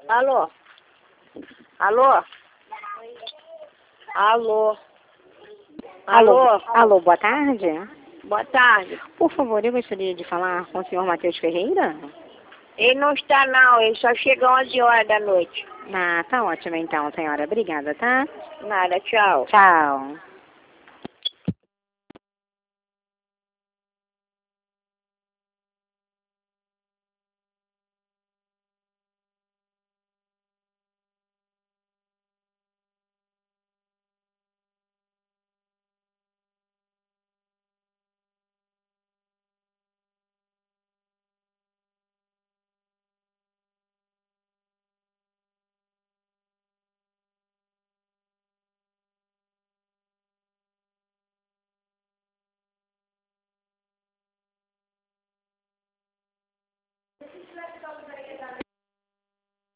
Alô? Alô? Alô? Alô? Alô, boa tarde. Boa tarde. Por favor, eu gostaria de falar com o senhor Matheus Ferreira. Ele não está não, ele só chega 11 horas da noite. Ah, tá ótimo então, senhora. Obrigada, tá? Nada, tchau. Tchau.